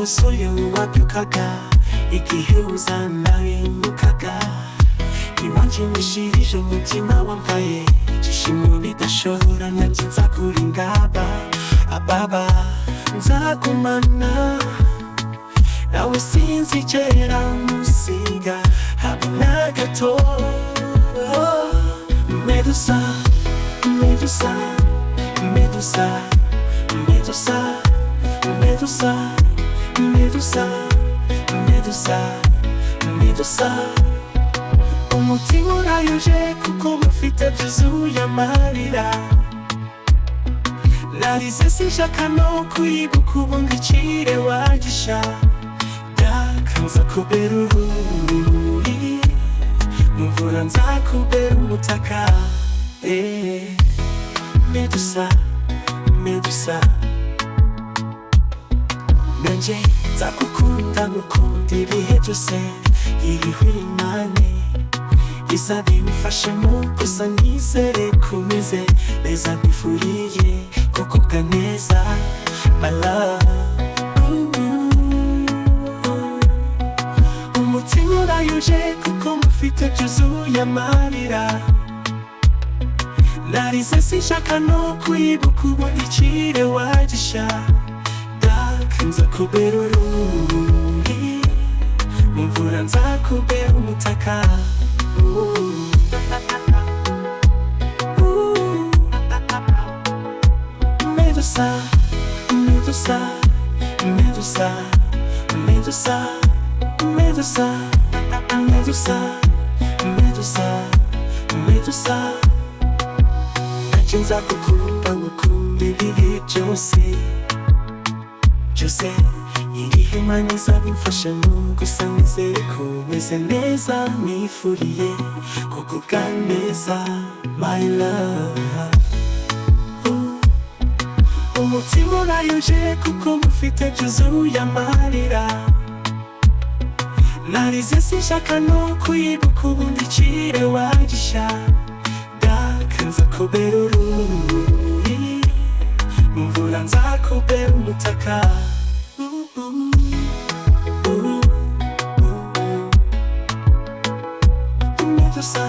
umusore wabyukaga igihe uzanabimukaga niwanjimishirije umutima wambaye igishimo bidashobora nanjye nzakura ingaba ababa nzagumana nawe sinzigera musiga habe na gato. Medusa, Medusa, Medusa, Medusa, Medusa, Medusa, Medusa, Medusa. Umutima urayuje kuko mufite byuzuye amarira. Narize sinshaka no kwibuka ubu ngicire wagisha. Ndakanza kubera urumuri, mu mvura nzakubera umutaka. Medusa, Medusa, nanje nzagukunda ngukunda ibihe byose. Iriho Imana izabimfashemo, gusa nizere kumeze neza. Nifuriye kukubwa neza my love. Umutima urayuje kuko mufite byuzuye amarira. Narize sinshaka no kwibuka ubu ngicire wagisha. Ndakanza kubera urumuri, mu mvura nzakubera umutaka. Medusa, Medusa, Medusa, Medusa, Medusa, Medusa, Medusa, Medusa. Nanjye nzagukunda ngukunda ibihe byose byose. Iriho Imana izabimfashamo, gusa nizere ko meze neza. Nifuriye kukubwa neza my love. Umutima urayuje kuko mufite byuzuye amarira. Narize sinshaka no kwibuka ubu ngicire wagisha. Ndakanza kubera urumuri, mu mvura nzakubera umutaka. Medusa,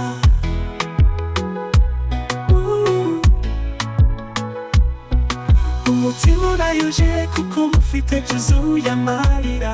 umutima urayuje kuko mufite byuzuye amarira.